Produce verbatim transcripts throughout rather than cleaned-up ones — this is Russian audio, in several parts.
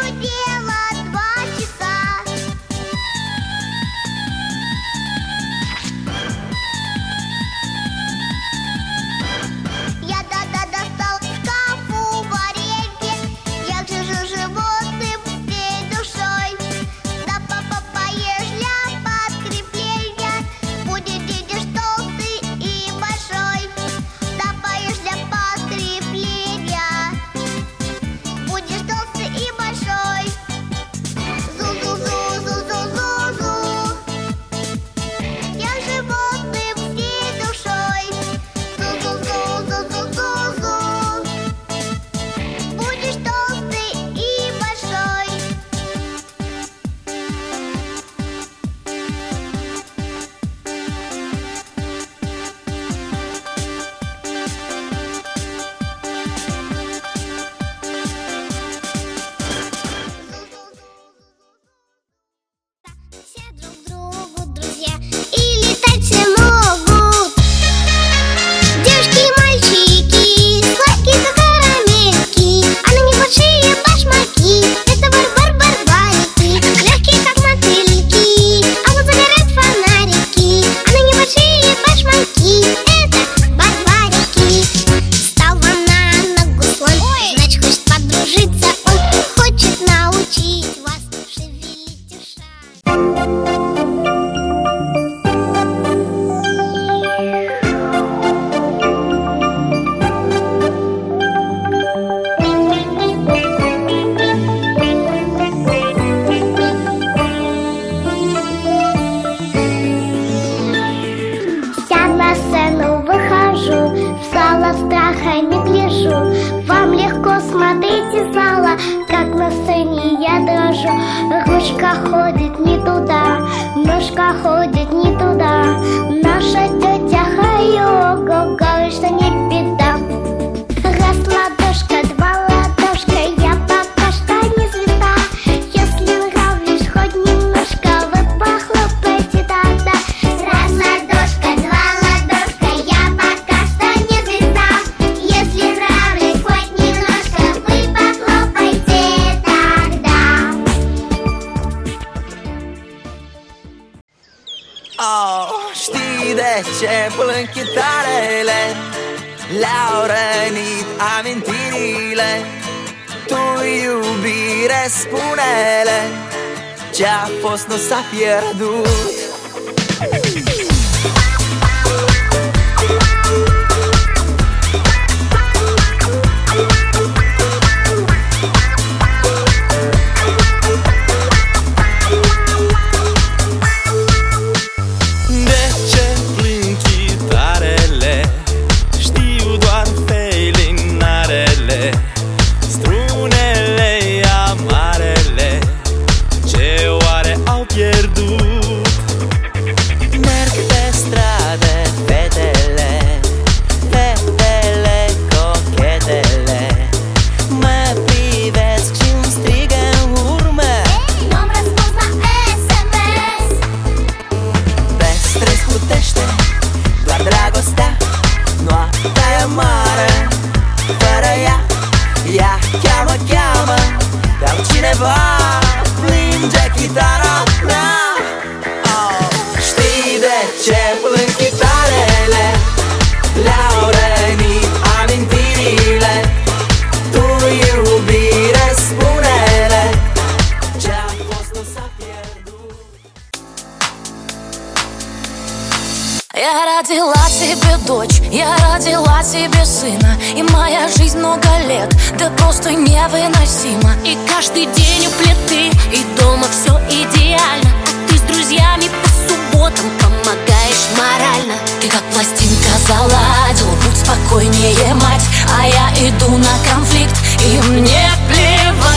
Ручка ходит не туда, ножка ходит не туда. Наша тетя Хайо говорит, что не беда. Раз ладошка, два ладошка, я пока что не звезда. Если нравлюсь хоть немножко, вы похлопайте тогда. Раз ладошка, два ладошка, я пока что не звезда. Если нравлюсь хоть немножко, вы похлопайте тогда. Oh, știi de ce plâng chitarele? Le-au rănit amintirile. Tu, iubire, spune-le, ce-a fost nu s-a pierdut. Cineva plânge chitara mea. Oh, știi de ce plâng chitarele? Le-au rănit amintirile. Tu, iubire, spune-le, ce-a fost nu s-a pierdut. Я родила себе дочь, я родила себе сына, и моя жизнь много лет, да просто невыносима. И каждый день у плиты, и дома все идеально, а ты с друзьями по субботам помогаешь морально. Ты как пластинка заладила, будь спокойнее, мать, а я иду на конфликт, и мне плевать.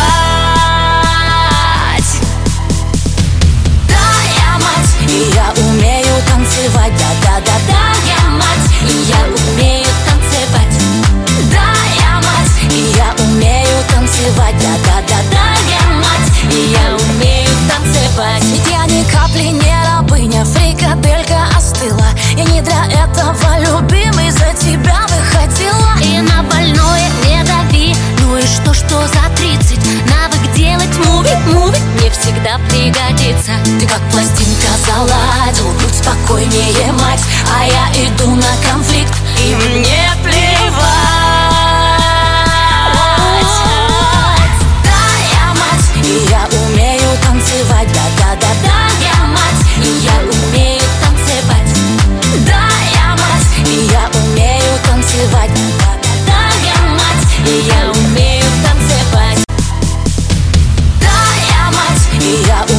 Да, я мать, и я умею танцевать, да-да-да-да, я мать, и я умею танцевать. Да, я мать, и я умею танцевать, да-да-да-да, я мать, и я умею танцевать. Ведь я ни капли не рабыня, фрикаделька остыла. Я не для этого, любимый, за тебя выходила. И на больное не дави, ну и что, что за тридцать? Навык делать спокойнее, мать. А я иду на конфликт, и мне плевать. Да, я мать, и я умею танцевать. Да-да-да-да, я мать, и я умею танцевать. Да, я мать, и я умею танцевать. Да-да-да, я мать, и я умею танцевать. Да, я мать, и я